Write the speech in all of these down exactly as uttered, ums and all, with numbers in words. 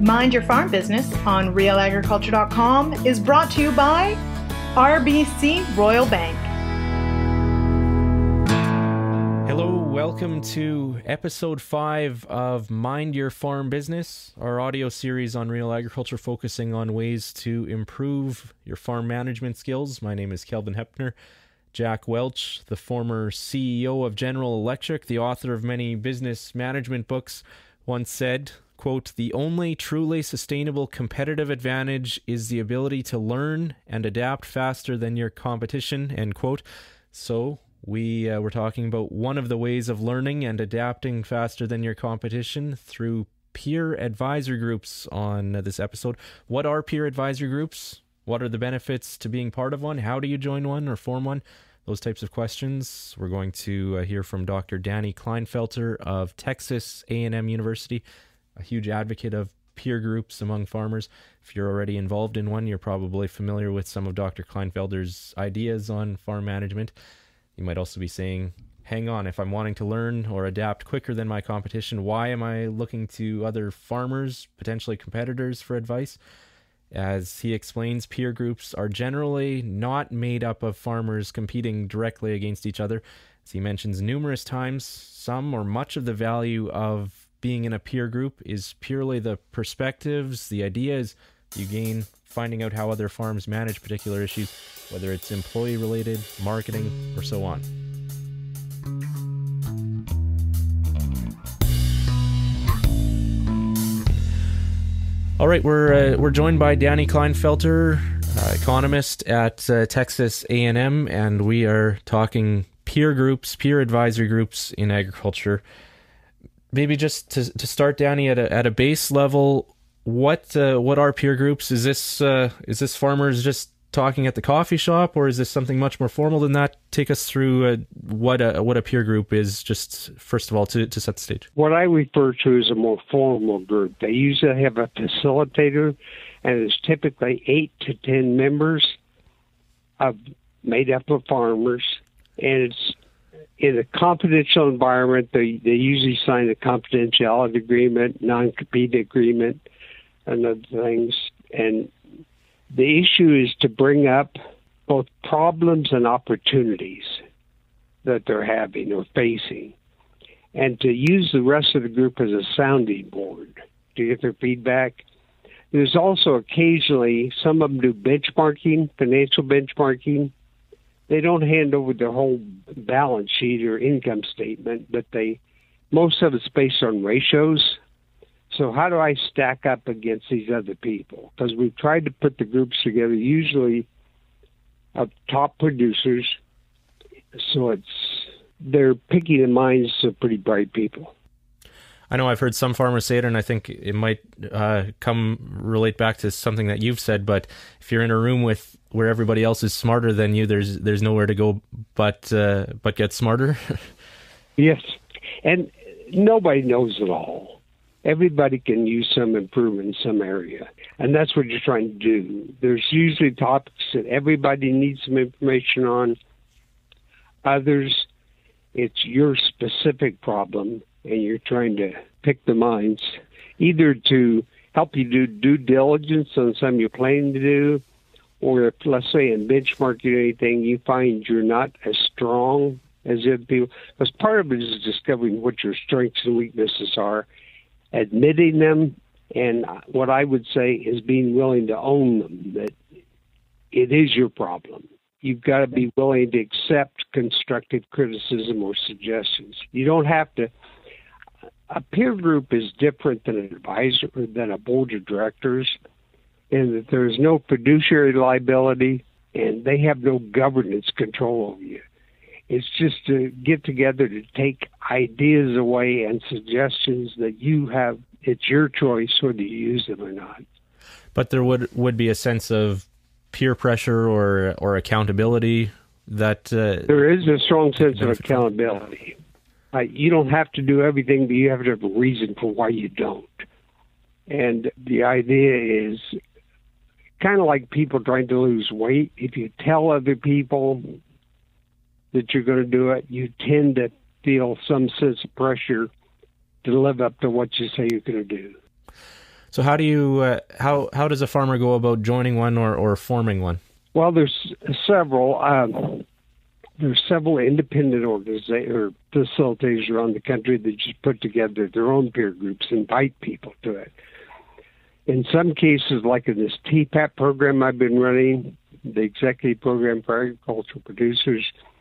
Mind Your Farm Business on real agriculture dot com is brought to you by R B C Royal Bank. Hello, welcome to episode five of Mind Your Farm Business, our audio series on real agriculture focusing on ways to improve your farm management skills. My name is Kelvin Hepner. Jack Welch, the former C E O of General Electric, the author of many business management books, once said, quote, "The only truly sustainable competitive advantage is the ability to learn and adapt faster than your competition," end quote. So we uh, were talking about one of the ways of learning and adapting faster than your competition through peer advisor groups on uh, this episode. What are peer advisor groups? What are the benefits to being part of one? How do you join one or form one? Those types of questions. We're going to uh, hear from Doctor Danny Kleinfelter of Texas A and M University, a huge advocate of peer groups among farmers. If you're already involved in one, you're probably familiar with some of Doctor Kleinfelter's ideas on farm management. You might also be saying, hang on, if I'm wanting to learn or adapt quicker than my competition, why am I looking to other farmers, potentially competitors, for advice? As he explains, peer groups are generally not made up of farmers competing directly against each other. As he mentions numerous times, some or much of the value of being in a peer group is purely the perspectives, the ideas you gain finding out how other farms manage particular issues, whether it's employee related, marketing, or so on. All right, we're uh, we're joined by Danny Kleinfelter, uh, economist at uh, Texas A and M, and we are talking peer groups, peer advisory groups in agriculture. Maybe just to to start, Danny, at a at a base level, what uh, what are peer groups? Is this uh, is this farmers just talking at the coffee shop, or is this something much more formal than that? Take us through uh, what a what a peer group is, just first of all, to to set the stage. What I refer to as a more formal group. They usually have a facilitator, and it's typically eight to ten members of made up of farmers, and it's in a confidential environment. They they usually sign a confidentiality agreement, non-compete agreement, and other things. And the issue is to bring up both problems and opportunities that they're having or facing, and to use the rest of the group as a sounding board to get their feedback. There's also occasionally, some of them do benchmarking, financial benchmarking. They don't hand over their whole balance sheet or income statement, but they most of it's based on ratios. So how do I stack up against these other people? Because we've tried to put the groups together, usually of top producers. So it's they're picking the minds of pretty bright people. I know I've heard some farmers say it, and I think it might uh, come relate back to something that you've said. But if you're in a room with where everybody else is smarter than you, there's there's nowhere to go but uh, but get smarter. Yes, and nobody knows it all. Everybody can use some improvement in some area, and that's what you're trying to do. There's usually topics that everybody needs some information on. Others, it's your specific problem, and you're trying to pick the minds, either to help you do due diligence on something you're planning to do, or if, let's say, in benchmarking or anything, you find you're not as strong as the other people. Because part of it is discovering what your strengths and weaknesses are, admitting them, and what I would say is being willing to own them, that it is your problem. You've got to be willing to accept constructive criticism or suggestions. You don't have to. A peer group is different than an advisor, than a board of directors, in that there is no fiduciary liability and they have no governance control over you. It's just to get together to take ideas away and suggestions that you have. It's your choice whether you use them or not. But there would, would be a sense of peer pressure or or accountability that... Uh, there is a strong sense of accountability. Uh, you don't have to do everything, but you have to have a reason for why you don't. And the idea is kind of like people trying to lose weight. If you tell other people that you're going to do it, you tend to feel some sense of pressure to live up to what you say you're going to do. So how do you uh, how how does a farmer go about joining one or, or forming one? Well, there's several. Um, there's several independent organizations or facilitators around the country that just put together their own peer groups, invite people to it. In some cases, like in this T PAP program I've been running, the Executive Program for Agricultural Producers,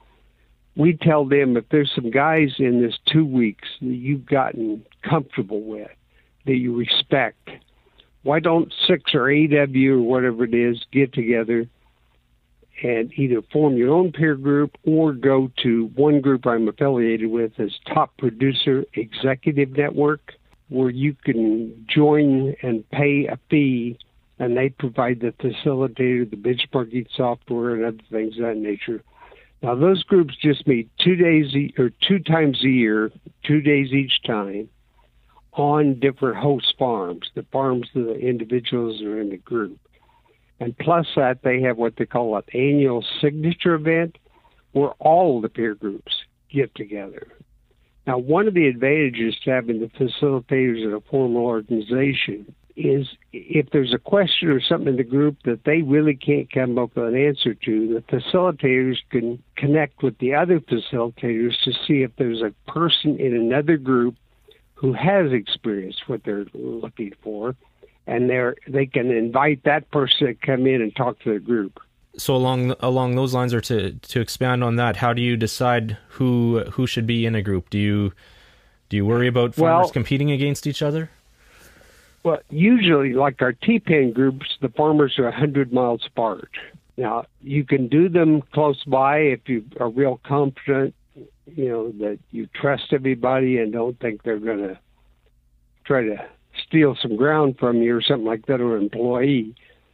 we tell them if there's some guys in this two weeks that you've gotten comfortable with, that you respect, why don't six or eight of you or whatever it is get together and either form your own peer group or go to one group I'm affiliated with as Top Producer Executive Network, where you can join and pay a fee, and they provide the facilitator, the benchmarking software, and other things of that nature. Now, those groups just meet two days e- or two times a year, two days each time, on different host farms, the farms of the individuals that are in the group. And plus that, they have what they call an annual signature event where all the peer groups get together. Now, one of the advantages to having the facilitators in a formal organization is if there's a question or something in the group that they really can't come up with an answer to, the facilitators can connect with the other facilitators to see if there's a person in another group who has experienced what they're looking for, and they're they can invite that person to come in and talk to the group. So along along those lines, or to, to expand on that, how do you decide who who should be in a group? Do you do you worry about farmers well, competing against each other? Well, usually, like our T P A N groups, the farmers are one hundred miles apart. Now, you can do them close by if you are real confident, you know, that you trust everybody and don't think they're going to try to steal some ground from you or something like that, or an employee.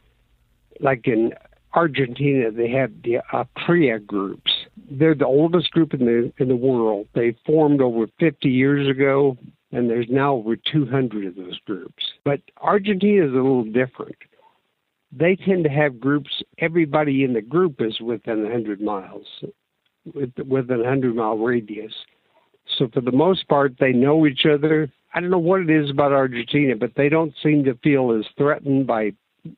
Like in Argentina, they have the APRIA groups. They're the oldest group in the in the world. They formed over fifty years ago, and there's now over two hundred of those groups. But Argentina is a little different. They tend to have groups, everybody in the group is within one hundred miles, within a one hundred mile radius. So for the most part, they know each other. I don't know what it is about Argentina, but they don't seem to feel as threatened by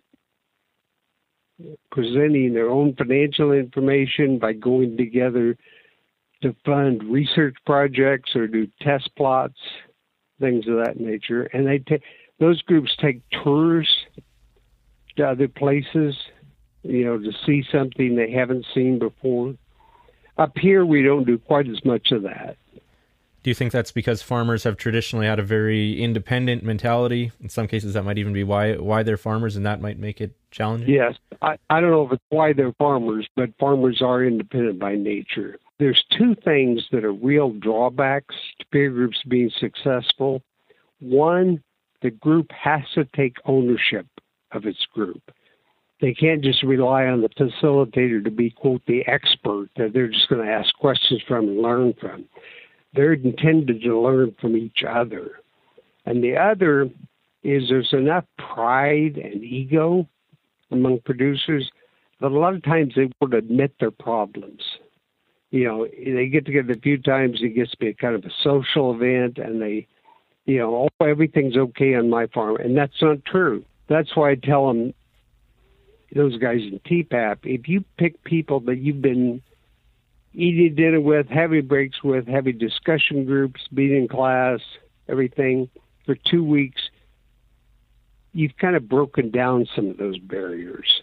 presenting their own financial information, by going together to fund research projects or do test plots, things of that nature. And they ta- those groups take tours to other places, you know, to see something they haven't seen before. Up here, we don't do quite as much of that. Do you think that's because farmers have traditionally had a very independent mentality? In some cases, that might even be why why they're farmers, and that might make it challenging? Yes. I, I don't know if it's why they're farmers, but farmers are independent by nature. There's two things that are real drawbacks to peer groups being successful. One, the group has to take ownership of its group. They can't just rely on the facilitator to be, quote, the expert that they're just going to ask questions from and learn from. They're intended to learn from each other. And the other is there's enough pride and ego among producers that a lot of times they won't admit their problems. You know, they get together a few times, it gets to be a kind of a social event, and they, you know, oh, everything's okay on my farm. And that's not true. That's why I tell them, those guys in T PAP, if you pick people that you've been eating dinner with, having breaks with, having discussion groups, being in class, everything, for two weeks, you've kind of broken down some of those barriers.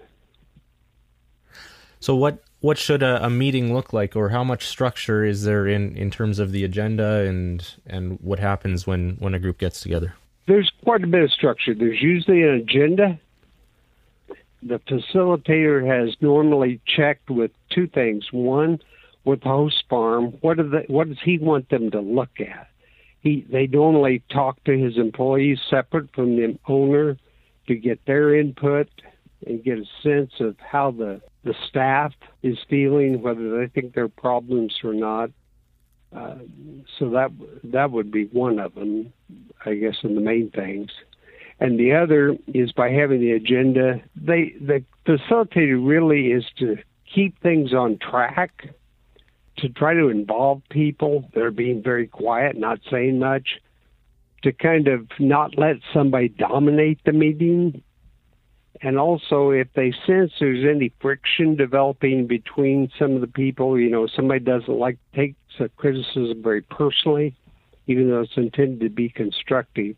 So what what should a, a meeting look like, or how much structure is there in, in terms of the agenda and and what happens when, when a group gets together? There's quite a bit of structure. There's usually an agenda. The facilitator has normally checked with two things. One, with the host farm, what are the, what does he want them to look at? He they normally talk to his employees separate from the owner to get their input and get a sense of how the, the staff is feeling, whether they think there are problems or not. Uh, so that that would be one of them, I guess, in the main things. And the other is by having the agenda. They the facilitator really is to keep things on track, to try to involve people that are being very quiet, not saying much, to kind of not let somebody dominate the meeting. And also, if they sense there's any friction developing between some of the people, you know, somebody doesn't like takes a criticism very personally, even though it's intended to be constructive,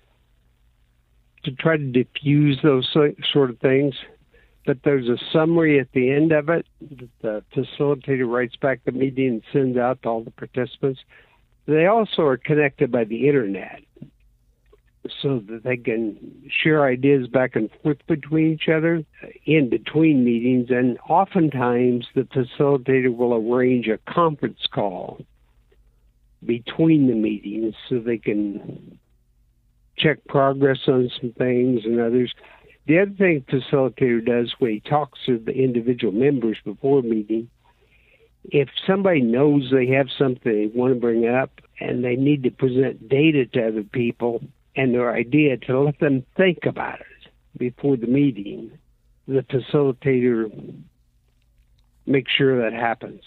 to try to diffuse those sort of things. But there's a summary at the end of it that the facilitator writes back the meeting and sends out to all the participants. They also are connected by the internet, so that they can share ideas back and forth between each other in between meetings. And oftentimes the facilitator will arrange a conference call between the meetings so they can check progress on some things and others. The other thing the facilitator does when he talks to the individual members before a meeting, if somebody knows they have something they want to bring up and they need to present data to other people and their idea, to let them think about it before the meeting, the facilitator makes sure that happens.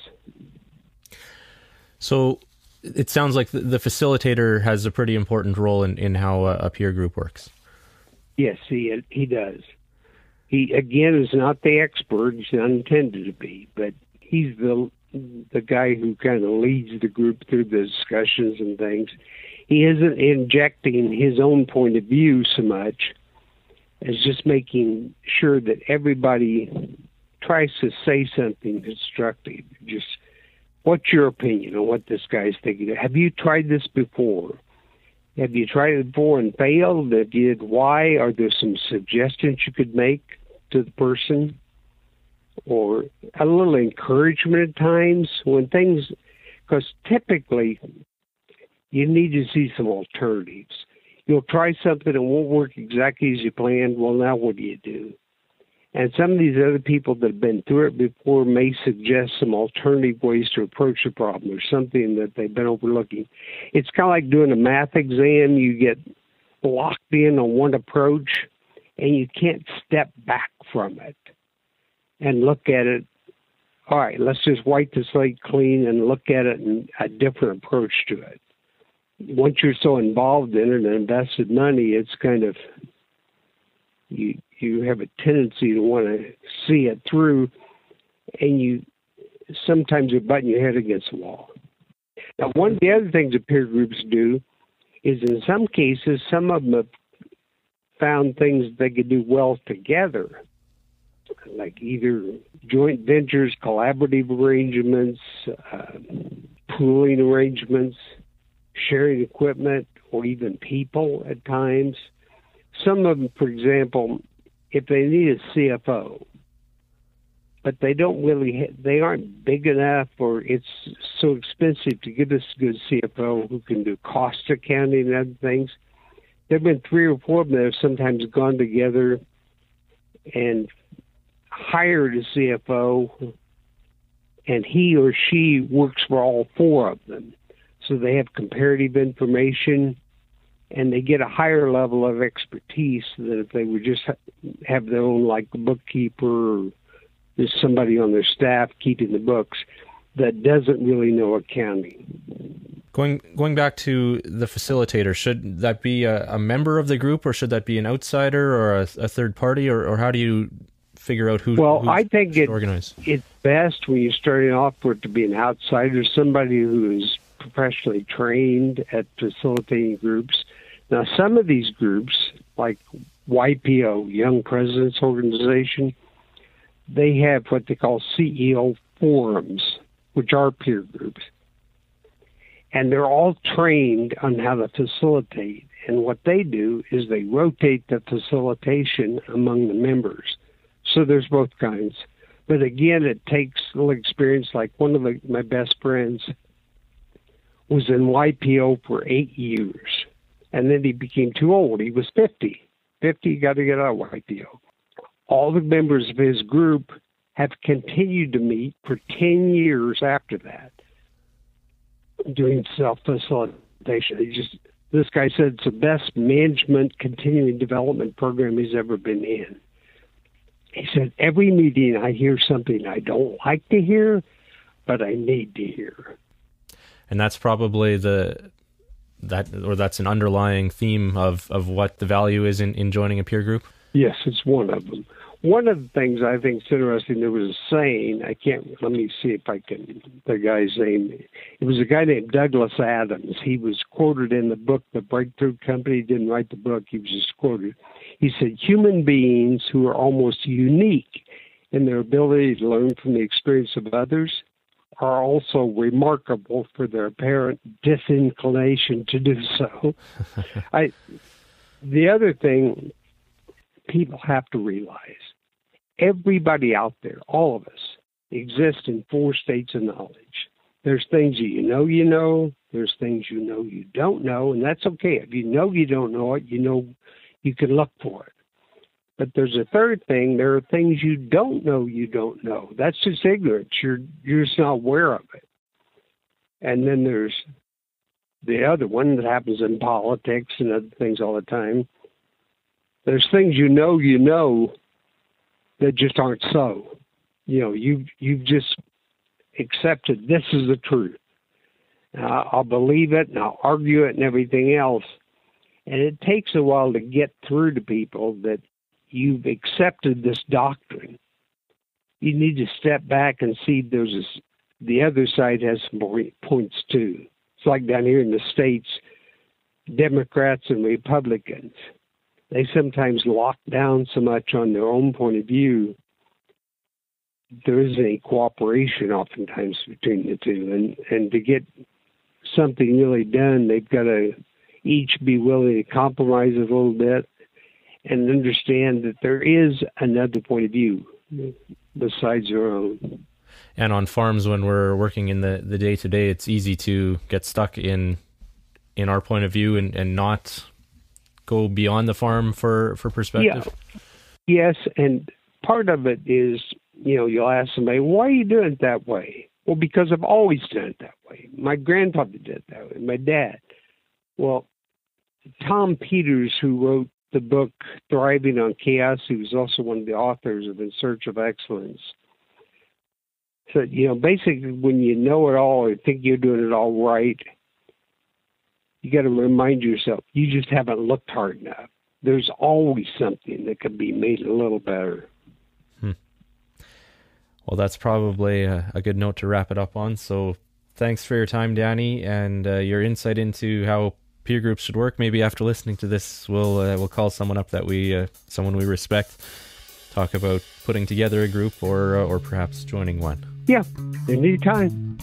So it sounds like the facilitator has a pretty important role in, in how a peer group works. Yes, he he does. He, again, is not the expert. He's not intended to be, but he's the the guy who kind of leads the group through the discussions and things. He isn't injecting his own point of view so much as just making sure that everybody tries to say something constructive. Just, what's your opinion on what this guy's thinking? Have you tried this before? Have you tried it before and failed? If you did, why? Are there some suggestions you could make to the person? Or a little encouragement at times when things, because typically you need to see some alternatives. You'll try something that won't work exactly as you planned. Well, now what do you do? And some of these other people that have been through it before may suggest some alternative ways to approach the problem or something that they've been overlooking. It's kind of like doing a math exam. You get locked in on one approach and you can't step back from it and look at it. All right, let's just wipe the slate clean and look at it in a different approach to it. Once you're so involved in it and invested money, it's kind of, you you have a tendency to want to see it through, and you sometimes you're butting your head against the wall. Now, one of the other things that peer groups do is in some cases, some of them have found things they could do well together, like either joint ventures, collaborative arrangements, uh, pooling arrangements, sharing equipment, or even people at times. Some of them, for example, if they need a C F O, but they don't really, ha- they aren't big enough, or it's so expensive to get us a good C F O who can do cost accounting and other things. There have been three or four of them that have sometimes gone together and hired a C F O, and he or she works for all four of them. So they have comparative information, and they get a higher level of expertise than if they would just have their own, like, bookkeeper, or there's somebody on their staff keeping the books that doesn't really know accounting. Going going back to the facilitator, should that be a, a member of the group, or should that be an outsider or a, a third party, or, or how do you figure out who? Well, I think it, organize? It's best when you're starting off for it to be an outsider, somebody who is professionally trained at facilitating groups. Now, some of these groups, like Y P O, Young Presidents Organization, they have what they call C E O forums, which are peer groups. And they're all trained on how to facilitate. And what they do is they rotate the facilitation among the members. So there's both kinds. But again, it takes a little experience. Like one of the, my best friends was in Y P O for eight years. And then he became too old. He was fifty. fifty, got to get out of Y P O. All the members of his group have continued to meet for ten years after that, doing self-facilitation. He just, this guy said it's the best management continuing development program he's ever been in. He said, every meeting I hear something I don't like to hear, but I need to hear. And that's probably the that, or that's an underlying theme of, of what the value is in, in joining a peer group? Yes, it's one of them. One of the things I think is interesting, there was a saying, I can't, let me see if I can, the guy's name, it was a guy named Douglas Adams. He was quoted in the book, The Breakthrough Company. He didn't write the book, he was just quoted. He said, human beings who are almost unique in their ability to learn from the experience of others are also remarkable for their apparent disinclination to do so. I, the other thing people have to realize, everybody out there, all of us, exist in four states of knowledge. There's things that you know you know, there's things you know you don't know, and that's okay. If you know you don't know it, you know you can look for it. But there's a third thing, there are things you don't know you don't know. That's just ignorance. You're, you're just not aware of it. And then there's the other one that happens in politics and other things all the time. There's things you know you know that just aren't so. You know, you've, you've just accepted this is the truth. Uh, I'll believe it and I'll argue it and everything else. And it takes a while to get through to people that you've accepted this doctrine. You need to step back and see there's a, the other side has some points too. It's like down here in the States, Democrats and Republicans, they sometimes lock down so much on their own point of view, there isn't any cooperation oftentimes between the two. And, and to get something really done, they've got to each be willing to compromise a little bit and understand that there is another point of view besides their own. And on farms, when we're working in the, the day-to-day, it's easy to get stuck in in our point of view and, and not go beyond the farm for, for perspective. Yeah. Yes, and part of it is, you know, you'll ask somebody, why are you doing it that way? Well, because I've always done it that way. My grandfather did it that way, my dad. Well, Tom Peters, who wrote the book Thriving on Chaos, who was also one of the authors of In Search of Excellence, said, you know, basically when you know it all or think you're doing it all right, you got to remind yourself, you just haven't looked hard enough. There's always something that could be made a little better. Hmm. Well, that's probably a, a good note to wrap it up on. So thanks for your time, Danny, and uh, your insight into how peer groups should work. Maybe after listening to this, we'll uh, we'll call someone up that we uh, someone we respect, talk about putting together a group or uh, or perhaps joining one. Yeah, anytime.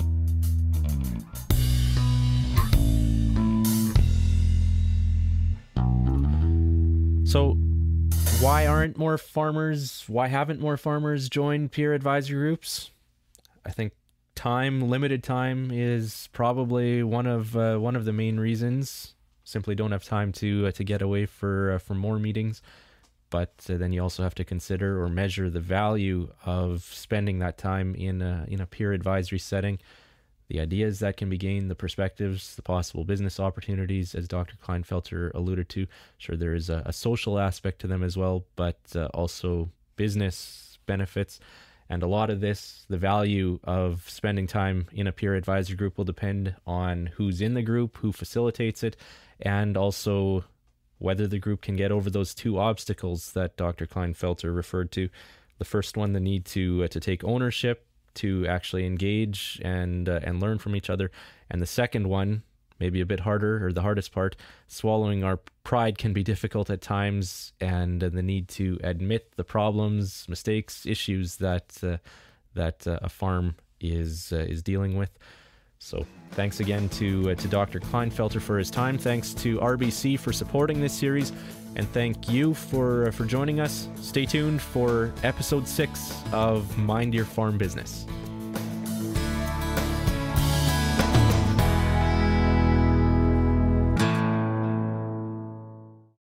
So, why aren't more farmers? Why haven't more farmers joined peer advisory groups? I think time, limited time, is probably one of uh, one of the main reasons. Simply don't have time to uh, to get away for uh, for more meetings. But uh, then you also have to consider or measure the value of spending that time in a, in a peer advisory setting. The ideas that can be gained, the perspectives, the possible business opportunities, as Doctor Kleinfelter alluded to. Sure, there is a, a social aspect to them as well, but uh, also business benefits. And a lot of this, the value of spending time in a peer advisory group will depend on who's in the group, who facilitates it, and also whether the group can get over those two obstacles that Doctor Kleinfelter referred to. The first one, the need to uh, to take ownership, to actually engage and uh, and learn from each other. And the second one, maybe a bit harder, or the hardest part, swallowing our pride can be difficult at times, and uh, the need to admit the problems, mistakes, issues that uh, that uh, a farm is uh, is dealing with. So thanks again to uh, to Doctor Kleinfelter for his time. Thanks to R B C for supporting this series, and thank you for uh, for joining us. Stay tuned for episode six of Mind Your Farm Business.